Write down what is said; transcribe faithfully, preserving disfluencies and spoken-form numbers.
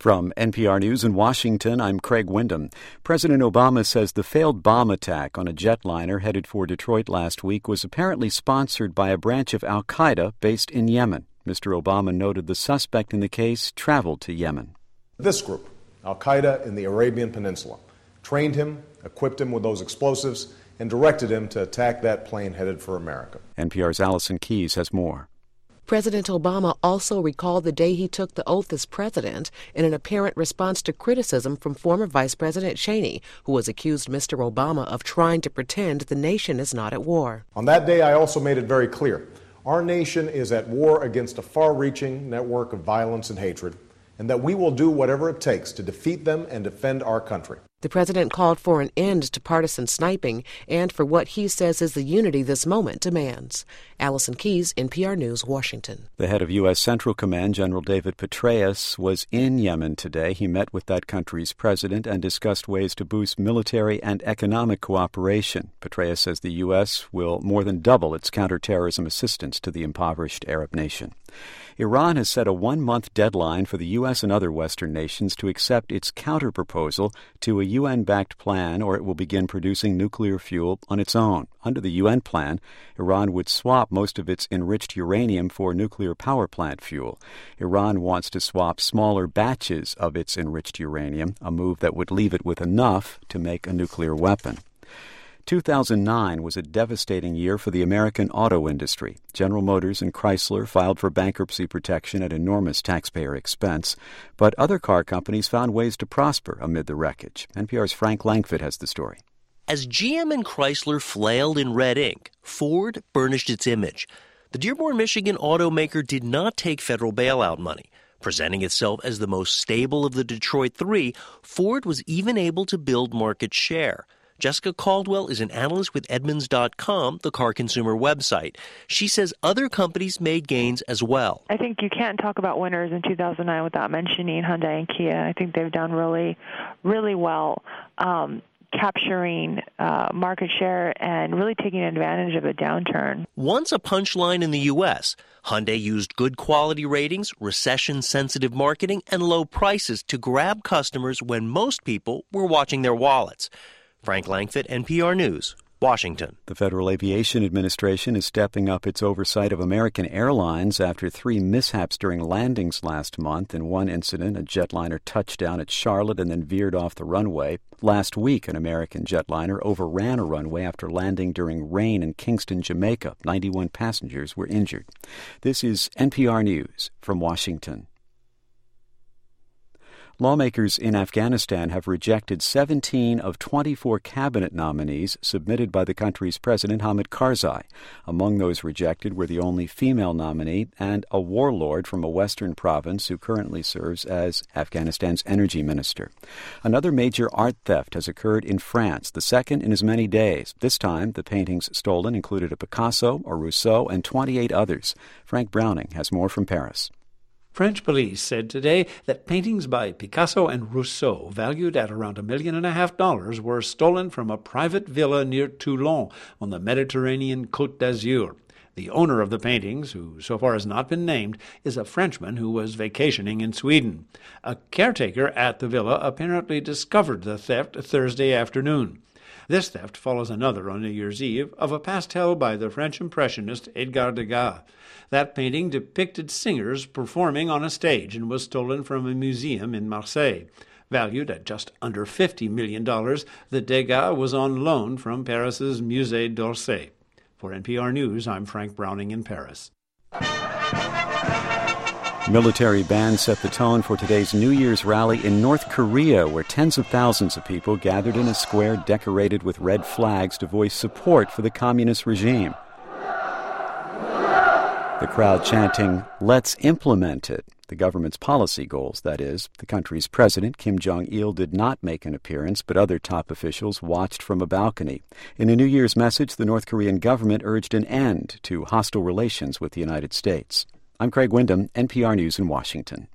From N P R News in Washington, I'm Craig Windham. President Obama says the failed bomb attack on a jetliner headed for Detroit last week was apparently sponsored by a branch of al-Qaeda based in Yemen. Mister Obama noted the suspect in the case traveled to Yemen. This group, al-Qaeda in the Arabian Peninsula, trained him, equipped him with those explosives, and directed him to attack that plane headed for America. N P R's Allison Keyes has more. President Obama also recalled the day he took the oath as president in an apparent response to criticism from former Vice President Cheney, who has accused Mister Obama of trying to pretend the nation is not at war. On that day, I also made it very clear. Our nation is at war against a far-reaching network of violence and hatred, and that we will do whatever it takes to defeat them and defend our country. The president called for an end to partisan sniping and for what he says is the unity this moment demands. Allison Keyes, N P R News, Washington. The head of U S. Central Command, General David Petraeus, was in Yemen today. He met with that country's president and discussed ways to boost military and economic cooperation. Petraeus says the U S will more than double its counterterrorism assistance to the impoverished Arab nation. Iran has set a one-month deadline for the U S and other Western nations to accept its counterproposal to a U N-backed plan, or it will begin producing nuclear fuel on its own. Under the U N plan, Iran would swap most of its enriched uranium for nuclear power plant fuel. Iran wants to swap smaller batches of its enriched uranium, a move that would leave it with enough to make a nuclear weapon. two thousand nine was a devastating year for the American auto industry. General Motors and Chrysler filed for bankruptcy protection at enormous taxpayer expense, but other car companies found ways to prosper amid the wreckage. N P R's Frank Langfitt has the story. As G M and Chrysler flailed in red ink, Ford burnished its image. The Dearborn, Michigan automaker did not take federal bailout money. Presenting itself as the most stable of the Detroit Three, Ford was even able to build market share. Jessica Caldwell is an analyst with Edmunds dot com, the car consumer website. She says other companies made gains as well. I think you can't talk about winners in two thousand nine without mentioning Hyundai and Kia. I think they've done really, really well um, capturing uh, market share and really taking advantage of a downturn. Once a punchline in the U S, Hyundai used good quality ratings, recession-sensitive marketing, and low prices to grab customers when most people were watching their wallets. Frank Langfitt, N P R News, Washington. The Federal Aviation Administration is stepping up its oversight of American Airlines after three mishaps during landings last month. In one incident, a jetliner touched down at Charlotte and then veered off the runway. Last week, an American jetliner overran a runway after landing during rain in Kingston, Jamaica. ninety-one passengers were injured. This is N P R News from Washington. Lawmakers in Afghanistan have rejected seventeen of twenty-four cabinet nominees submitted by the country's President Hamid Karzai. Among those rejected were the only female nominee and a warlord from a western province who currently serves as Afghanistan's energy minister. Another major art theft has occurred in France, the second in as many days. This time, the paintings stolen included a Picasso, a Rousseau, and twenty-eight others. Frank Browning has more from Paris. French police said today that paintings by Picasso and Rousseau, valued at around a million and a half dollars, were stolen from a private villa near Toulon on the Mediterranean Côte d'Azur. The owner of the paintings, who so far has not been named, is a Frenchman who was vacationing in Sweden. A caretaker at the villa apparently discovered the theft Thursday afternoon. This theft follows another on New Year's Eve of a pastel by the French impressionist Edgar Degas. That painting depicted singers performing on a stage and was stolen from a museum in Marseille. Valued at just under fifty million dollars, the Degas was on loan from Paris's Musée d'Orsay. For N P R News, I'm Frank Browning in Paris. Military bands set the tone for today's New Year's rally in North Korea, where tens of thousands of people gathered in a square decorated with red flags to voice support for the communist regime. The crowd chanting, "Let's implement it," the government's policy goals, that is. The country's president, Kim Jong-il, did not make an appearance, but other top officials watched from a balcony. In a New Year's message, the North Korean government urged an end to hostile relations with the United States. I'm Craig Windham, N P R News in Washington.